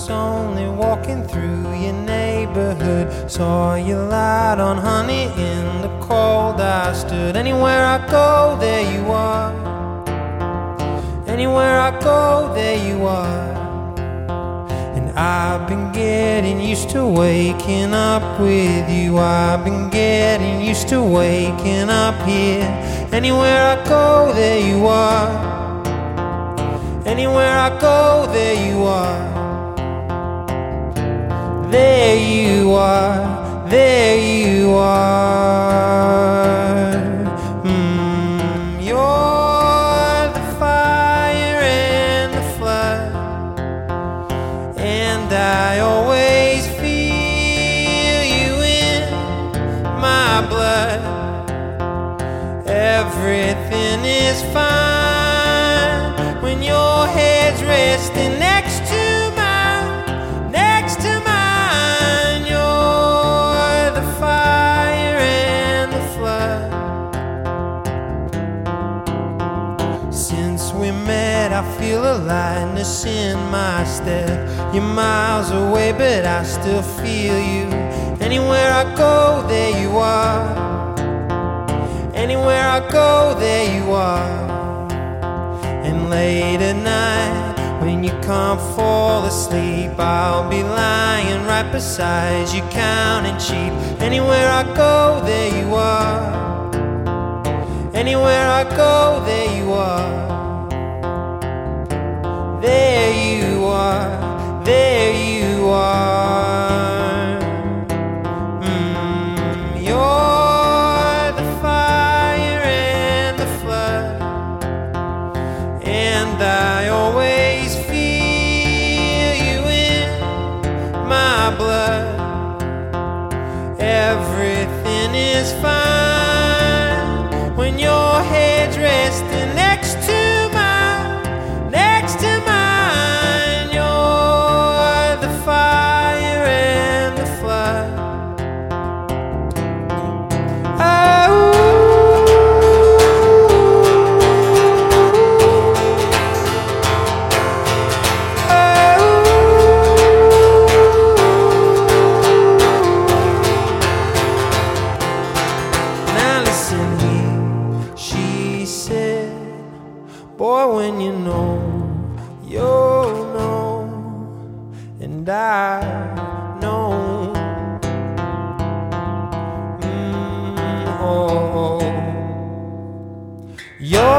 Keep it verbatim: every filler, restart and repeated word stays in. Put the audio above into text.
was only walking through your neighborhood. Saw you light on honey in the cold. I stood. Anywhere I go, there you are. Anywhere I go, there you are. And I've been getting used to waking up with you. I've been getting used to waking up here. Anywhere I go, there you are. Anywhere I go, there you are. There you are, there you are. Mm, you're the fire and the flood, and I always feel you in my blood. Everything is fine when your head's resting next to mine, next to mine. You're the fire and the flood. Since we met, I feel a lightness in my step. You're miles away, but I still feel you. Anywhere I go, there you are. Anywhere I go, there you are. And late at night, when you can't fall asleep, I'll be lying right beside you, counting sheep. Anywhere I go, there you are. Anywhere I go, there you are. There you are, there you are. Mm, you're the fire and the flood, and I always feel you in my blood. Everything is fine when your head's resting next to mine, next to mine. You're the fire and the flood. Boy, when you know, you'll know, and I know. Mm, oh, oh. You're